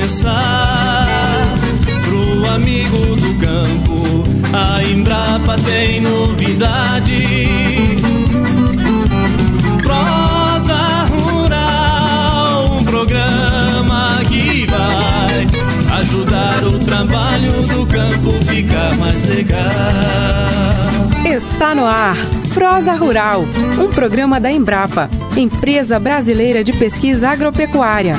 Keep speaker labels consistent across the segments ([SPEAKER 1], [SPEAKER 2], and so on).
[SPEAKER 1] começar. Pro amigo do campo, a Embrapa tem novidade. Prosa Rural, um programa que vai ajudar o trabalho do campo ficar mais legal.
[SPEAKER 2] Está no ar, Prosa Rural, um programa da Embrapa, Empresa Brasileira de Pesquisa Agropecuária.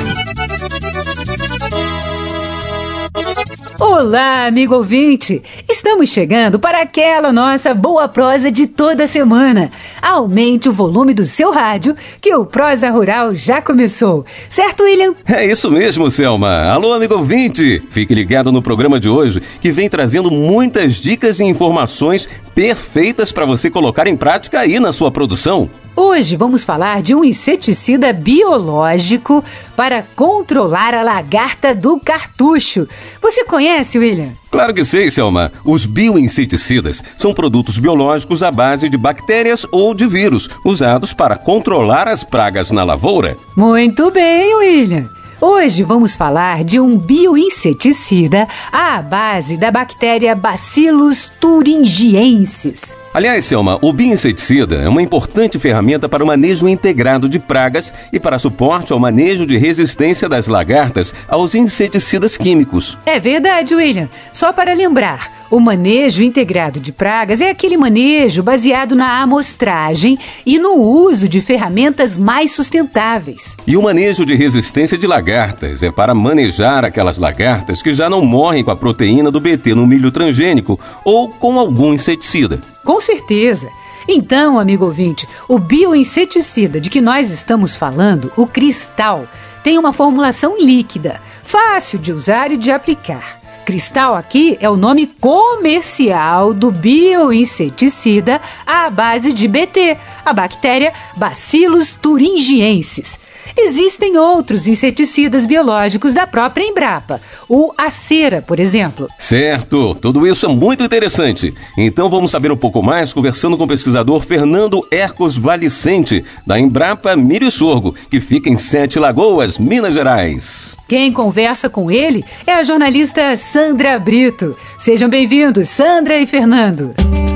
[SPEAKER 3] Olá, amigo ouvinte! Estamos chegando para aquela nossa boa prosa de toda semana. Aumente o volume do seu rádio, que o Prosa Rural já começou. Certo, William?
[SPEAKER 4] É isso mesmo, Selma. Alô, amigo ouvinte! Fique ligado no programa de hoje, que vem trazendo muitas dicas e informações perfeitas para você colocar em prática aí na sua produção.
[SPEAKER 3] Hoje vamos falar de um inseticida biológico para controlar a lagarta do cartucho. Você conhece, William?
[SPEAKER 4] Claro que sei, Selma. Os bioinseticidas são produtos biológicos à base de bactérias ou de vírus, usados para controlar as pragas na lavoura.
[SPEAKER 3] Muito bem, William. Hoje vamos falar de um bioinseticida à base da bactéria Bacillus thuringiensis.
[SPEAKER 4] Aliás, Selma, o bioinseticida é uma importante ferramenta para o manejo integrado de pragas e para suporte ao manejo de resistência das lagartas aos inseticidas químicos.
[SPEAKER 3] É verdade, William. Só para lembrar, o manejo integrado de pragas é aquele manejo baseado na amostragem e no uso de ferramentas mais sustentáveis.
[SPEAKER 4] E o manejo de resistência de lagartas é para manejar aquelas lagartas que já não morrem com a proteína do BT no milho transgênico ou com algum inseticida.
[SPEAKER 3] Com certeza. Então, amigo ouvinte, o bioinseticida de que nós estamos falando, o Cristal, tem uma formulação líquida, fácil de usar e de aplicar. Cristal aqui é o nome comercial do bioinseticida à base de BT, a bactéria Bacillus thuringiensis. Existem outros inseticidas biológicos da própria Embrapa, o Acera, por exemplo.
[SPEAKER 4] Certo, tudo isso é muito interessante. Então vamos saber um pouco mais conversando com o pesquisador Fernando Hercos Valicente, da Embrapa Milho e Sorgo, que fica em Sete Lagoas, Minas Gerais.
[SPEAKER 3] Quem conversa com ele é a jornalista Sandra Brito. Sejam bem-vindos, Sandra e Fernando.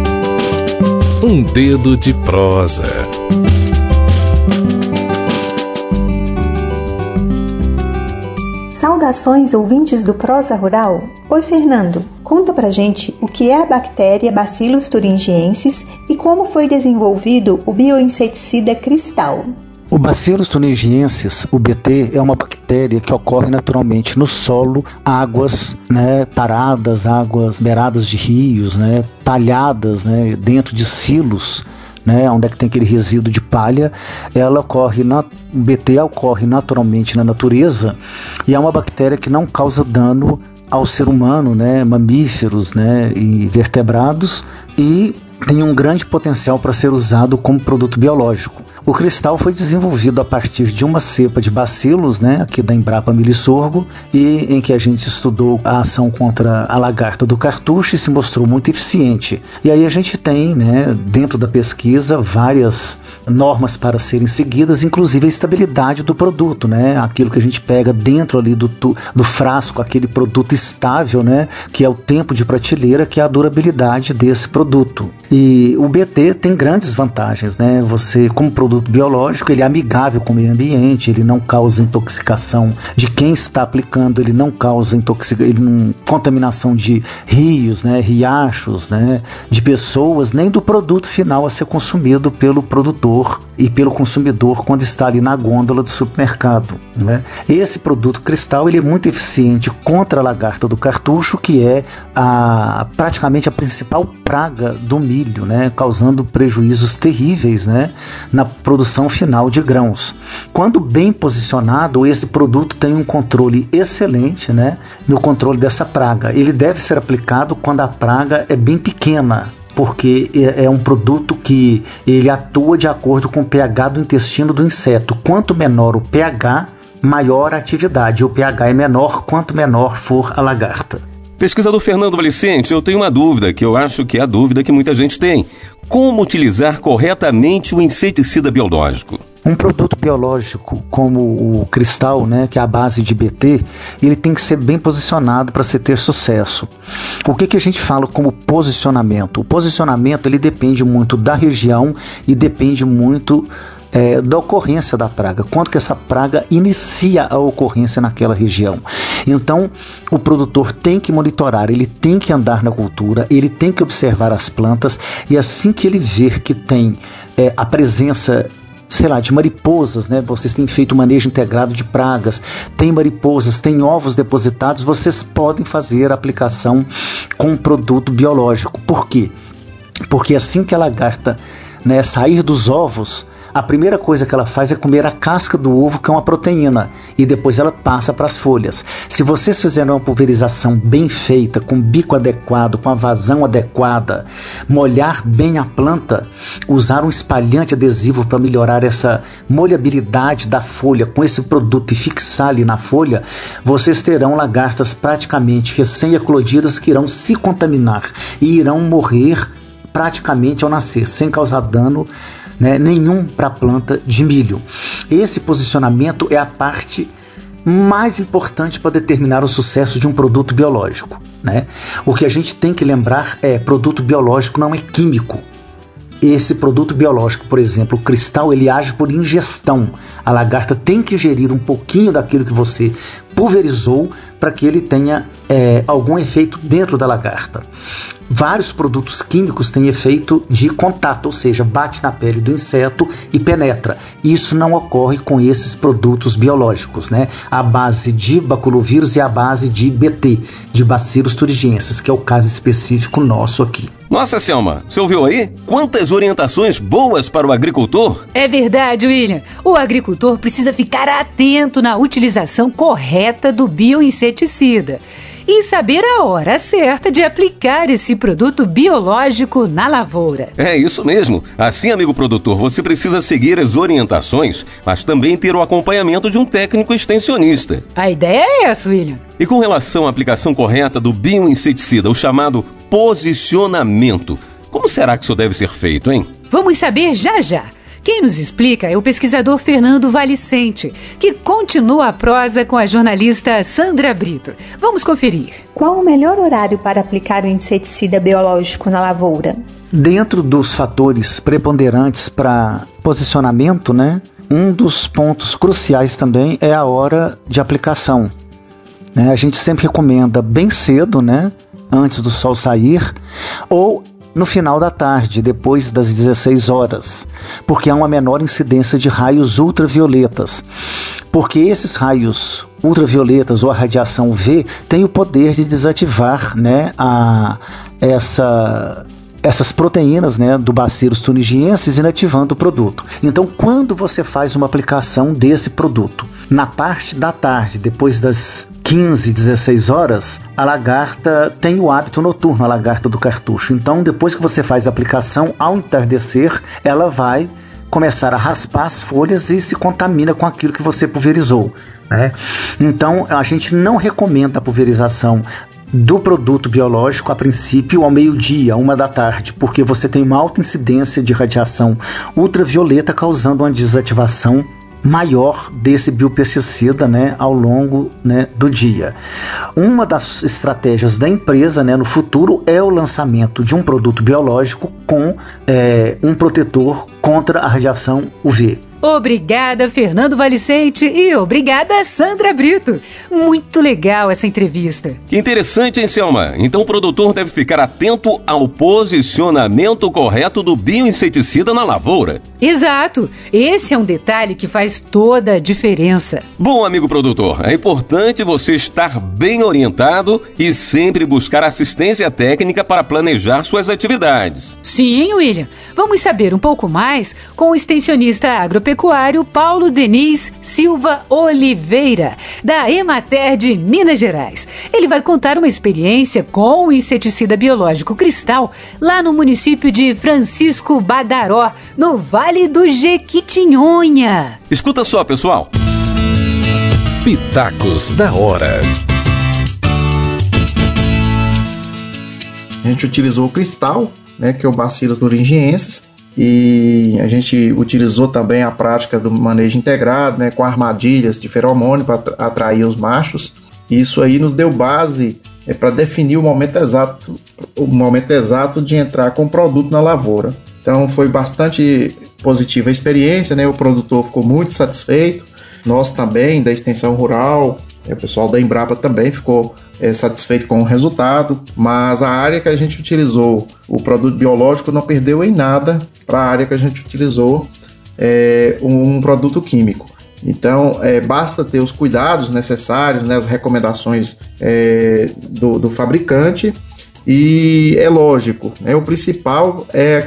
[SPEAKER 5] Um dedo de prosa.
[SPEAKER 6] Saudações, ouvintes do Prosa Rural. Oi, Fernando. Conta pra gente o que é a bactéria Bacillus thuringiensis e como foi desenvolvido o bioinseticida Cristal.
[SPEAKER 7] O Bacillus thuringiensis, o BT, é uma bactéria que ocorre naturalmente no solo, águas paradas, águas beiradas de rios, palhadas dentro de silos, onde é que tem aquele resíduo de palha. O BT ocorre naturalmente na natureza e é uma bactéria que não causa dano ao ser humano, mamíferos e vertebrados, e tem um grande potencial para ser usado como produto biológico. O Cristal foi desenvolvido a partir de uma cepa de bacilos, aqui da Embrapa Milho e Sorgo, e em que a gente estudou a ação contra a lagarta do cartucho e se mostrou muito eficiente. E aí a gente tem, dentro da pesquisa, várias normas para serem seguidas, inclusive a estabilidade do produto, aquilo que a gente pega dentro ali do frasco, aquele produto estável, que é o tempo de prateleira, que é a durabilidade desse produto. E o BT tem grandes vantagens, Você, como produto biológico, ele é amigável com o meio ambiente, ele não causa intoxicação de quem está aplicando, ele não causa contaminação de rios, riachos, de pessoas, nem do produto final a ser consumido pelo produtor e pelo consumidor quando está ali na gôndola do supermercado. Esse produto Cristal, ele é muito eficiente contra a lagarta do cartucho, que é praticamente a principal praga do milho, causando prejuízos terríveis, na produção final de grãos. Quando bem posicionado, esse produto tem um controle excelente, no controle dessa praga. Ele deve ser aplicado quando a praga é bem pequena, porque é um produto que ele atua de acordo com o pH do intestino do inseto. Quanto menor o pH, maior a atividade. O pH é menor quanto menor for a lagarta.
[SPEAKER 4] Pesquisador Fernando Valicente, eu tenho uma dúvida, que eu acho que é a dúvida que muita gente tem. Como utilizar corretamente o inseticida biológico?
[SPEAKER 7] Um produto biológico como o Cristal, né, que é a base de BT, ele tem que ser bem posicionado para ter sucesso. O que a gente fala como posicionamento? O posicionamento ele depende muito da região e depende muito da ocorrência da praga, quando que essa praga inicia a ocorrência naquela região. Então, o produtor tem que monitorar, ele tem que andar na cultura, ele tem que observar as plantas, e assim que ele ver que tem a presença, sei lá, de mariposas, né? Vocês têm feito manejo integrado de pragas, tem mariposas, tem ovos depositados, vocês podem fazer a aplicação com um produto biológico. Por quê? Porque assim que a lagarta, né, sair dos ovos, a primeira coisa que ela faz é comer a casca do ovo, que é uma proteína, e depois ela passa para as folhas. Se vocês fizerem uma pulverização bem feita, com bico adequado, com a vazão adequada, molhar bem a planta, usar um espalhante adesivo para melhorar essa molhabilidade da folha com esse produto e fixar ali na folha, vocês terão lagartas praticamente recém-eclodidas que irão se contaminar e irão morrer praticamente ao nascer, sem causar dano, né, nenhum para a planta de milho. Esse posicionamento é a parte mais importante para determinar o sucesso de um produto biológico, né? O que a gente tem que lembrar é: produto biológico não é químico. Esse produto biológico, por exemplo, o Cristal, ele age por ingestão. A lagarta tem que ingerir um pouquinho daquilo que você pulverizou para que ele tenha algum efeito dentro da lagarta. Vários produtos químicos têm efeito de contato, ou seja, bate na pele do inseto e penetra. Isso não ocorre com esses produtos biológicos, né? A base de baculovírus e a base de BT, de Bacillus thuringiensis, que é o caso específico nosso aqui.
[SPEAKER 4] Nossa, Selma, você ouviu aí? Quantas orientações boas para o agricultor?
[SPEAKER 3] É verdade, William. O agricultor precisa ficar atento na utilização correta do bioinseticida e saber a hora certa de aplicar esse produto biológico na lavoura.
[SPEAKER 4] É isso mesmo. Assim, amigo produtor, você precisa seguir as orientações, mas também ter o acompanhamento de um técnico extensionista.
[SPEAKER 3] A ideia é essa, William.
[SPEAKER 4] E com relação à aplicação correta do bioinseticida, o chamado posicionamento, como será que isso deve ser feito, hein?
[SPEAKER 3] Vamos saber já já. Quem nos explica é o pesquisador Fernando Valicente, que continua a prosa com a jornalista Sandra Brito. Vamos conferir.
[SPEAKER 6] Qual o melhor horário para aplicar o inseticida biológico na lavoura?
[SPEAKER 7] Dentro dos fatores preponderantes para posicionamento, né, um dos pontos cruciais também é a hora de aplicação. A gente sempre recomenda bem cedo, né, antes do sol sair, ou no final da tarde, depois das 16 horas, porque há uma menor incidência de raios ultravioletas. Porque esses raios ultravioletas ou a radiação UV têm o poder de desativar, né, essas proteínas, né, do Bacillus thuringiensis, inativando o produto. Então, quando você faz uma aplicação desse produto na parte da tarde, depois das 15, 16 horas, a lagarta tem o hábito noturno, a lagarta do cartucho. Então, depois que você faz a aplicação, ao entardecer, ela vai começar a raspar as folhas e se contamina com aquilo que você pulverizou, né? Então, a gente não recomenda a pulverização do produto biológico a princípio ao meio-dia, 1 da tarde, porque você tem uma alta incidência de radiação ultravioleta causando uma desativação maior desse biopesticida, né, ao longo, né, do dia. Uma das estratégias da empresa, né, no futuro é o lançamento de um produto biológico com um protetor contra a radiação UV.
[SPEAKER 3] Obrigada, Fernando Valicente, e obrigada, Sandra Brito. Muito legal essa entrevista.
[SPEAKER 4] Que interessante, hein, Selma? Então o produtor deve ficar atento ao posicionamento correto do bioinseticida na lavoura.
[SPEAKER 3] Exato. Esse é um detalhe que faz toda a diferença.
[SPEAKER 4] Bom, amigo produtor, é importante você estar bem orientado e sempre buscar assistência técnica para planejar suas atividades.
[SPEAKER 3] Sim, William. Vamos saber um pouco mais com o extensionista agropecuário Paulo Denis Silva Oliveira, da Emater de Minas Gerais. Ele vai contar uma experiência com o inseticida biológico Cristal lá no município de Francisco Badaró, no Vale do Jequitinhonha.
[SPEAKER 4] Escuta só, pessoal.
[SPEAKER 5] Pitacos da hora.
[SPEAKER 8] A gente utilizou o Cristal, né, que é o Bacillus thuringiensis, e a gente utilizou também a prática do manejo integrado, né, com armadilhas de feromônio para atrair os machos. Isso aí nos deu base para definir o momento exato de entrar com o produto na lavoura. Então foi bastante positiva a experiência, né? O produtor ficou muito satisfeito, nós também da extensão rural, o pessoal da Embrapa também ficou satisfeito com o resultado, mas a área que a gente utilizou o produto biológico não perdeu em nada para a área que a gente utilizou um produto químico. Então, basta ter os cuidados necessários, né, as recomendações do fabricante, e é lógico, né, o principal é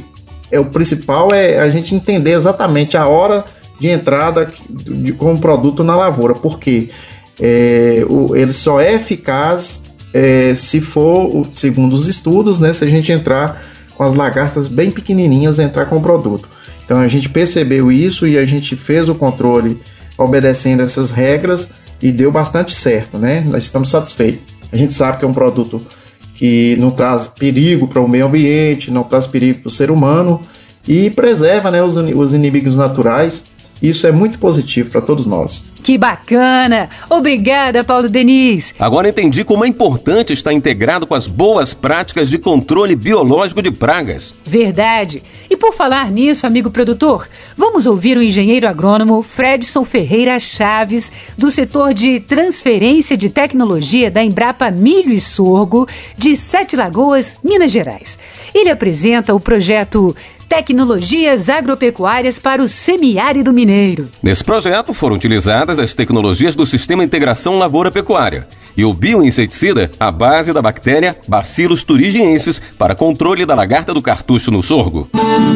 [SPEAKER 8] a gente entender exatamente a hora de entrada com o produto na lavoura, porque ele só é eficaz se for, segundo os estudos, né, se a gente entrar com as lagartas bem pequenininhas, entrar com o produto. Então a gente percebeu isso e a gente fez o controle obedecendo essas regras e deu bastante certo, né? Nós estamos satisfeitos. A gente sabe que é um produto que não traz perigo para o meio ambiente, não traz perigo para o ser humano e preserva, né, os inimigos naturais. Isso é muito positivo para todos nós.
[SPEAKER 3] Que bacana! Obrigada, Paulo Denis.
[SPEAKER 4] Agora entendi como é importante estar integrado com as boas práticas de controle biológico de pragas.
[SPEAKER 3] Verdade. E por falar nisso, amigo produtor, vamos ouvir o engenheiro agrônomo Fredson Ferreira Chaves, do setor de transferência de tecnologia da Embrapa Milho e Sorgo, de Sete Lagoas, Minas Gerais. Ele apresenta o projeto Tecnologias Agropecuárias para o Semiárido Mineiro.
[SPEAKER 4] Nesse projeto foram utilizadas as tecnologias do Sistema Integração Lavoura-Pecuária e o bioinseticida à base da bactéria Bacillus thuringiensis para controle da lagarta do cartucho no sorgo.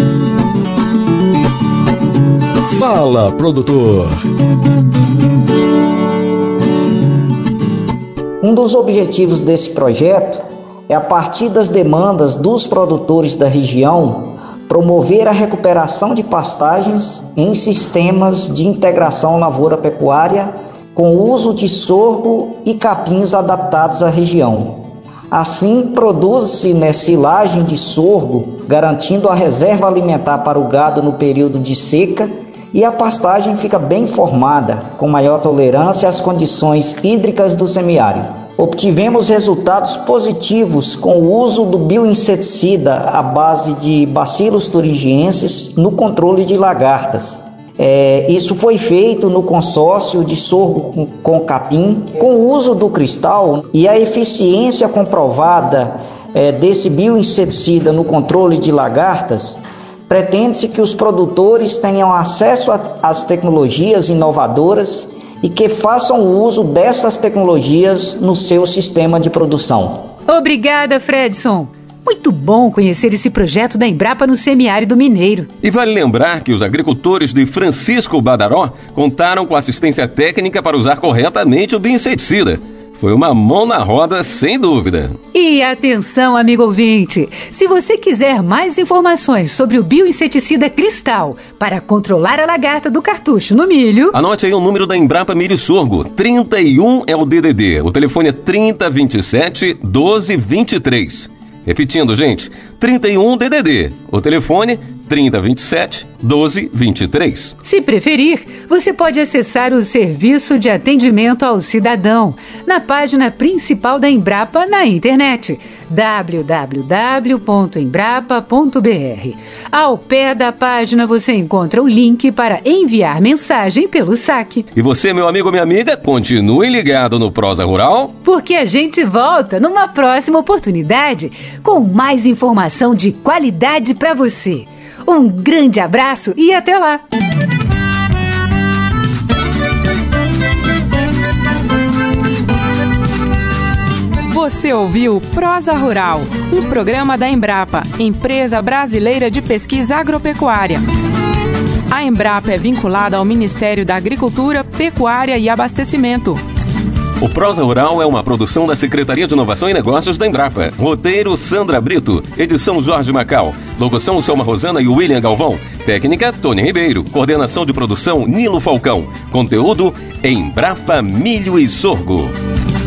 [SPEAKER 5] Fala, produtor!
[SPEAKER 9] Um dos objetivos desse projeto é, a partir das demandas dos produtores da região, promover a recuperação de pastagens em sistemas de integração lavoura-pecuária com uso de sorgo e capins adaptados à região. Assim, produz-se silagem de sorgo, garantindo a reserva alimentar para o gado no período de seca, e a pastagem fica bem formada, com maior tolerância às condições hídricas do semiárido. Obtivemos resultados positivos com o uso do bioinseticida à base de Bacillus thuringiensis no controle de lagartas. Isso foi feito no consórcio de sorgo com capim, com o uso do cristal, e a eficiência comprovada desse bioinseticida no controle de lagartas. Pretende-se que os produtores tenham acesso às tecnologias inovadoras e que façam uso dessas tecnologias no seu sistema de produção.
[SPEAKER 3] Obrigada, Fredson. Muito bom conhecer esse projeto da Embrapa no Semiárido Mineiro.
[SPEAKER 4] E vale lembrar que os agricultores de Francisco Badaró contaram com assistência técnica para usar corretamente o bioinseticida. Foi uma mão na roda, sem dúvida.
[SPEAKER 3] E atenção, amigo ouvinte, se você quiser mais informações sobre o bioinseticida Cristal para controlar a lagarta do cartucho no milho...
[SPEAKER 4] Anote aí o número da Embrapa Milho e Sorgo. 31 é o DDD. O telefone é 3027 1223. Repetindo, gente, 31 DDD. O telefone 3027 1223.
[SPEAKER 3] Se preferir, você pode acessar o Serviço de Atendimento ao Cidadão na página principal da Embrapa na internet, www.embrapa.br. Ao pé da página você encontra o link para enviar mensagem pelo saque.
[SPEAKER 4] E você, meu amigo ou minha amiga, continue ligado no Prosa Rural,
[SPEAKER 3] porque a gente volta numa próxima oportunidade com mais informação de qualidade para você. Um grande abraço e até lá!
[SPEAKER 2] Você ouviu Prosa Rural, um programa da Embrapa, Empresa Brasileira de Pesquisa Agropecuária. A Embrapa é vinculada ao Ministério da Agricultura, Pecuária e Abastecimento.
[SPEAKER 4] O Prosa Rural é uma produção da Secretaria de Inovação e Negócios da Embrapa. Roteiro Sandra Brito. Edição Jorge Macau. Locução Selma Rosana e William Galvão. Técnica Tony Ribeiro. Coordenação de produção Nilo Falcão. Conteúdo Embrapa Milho e Sorgo.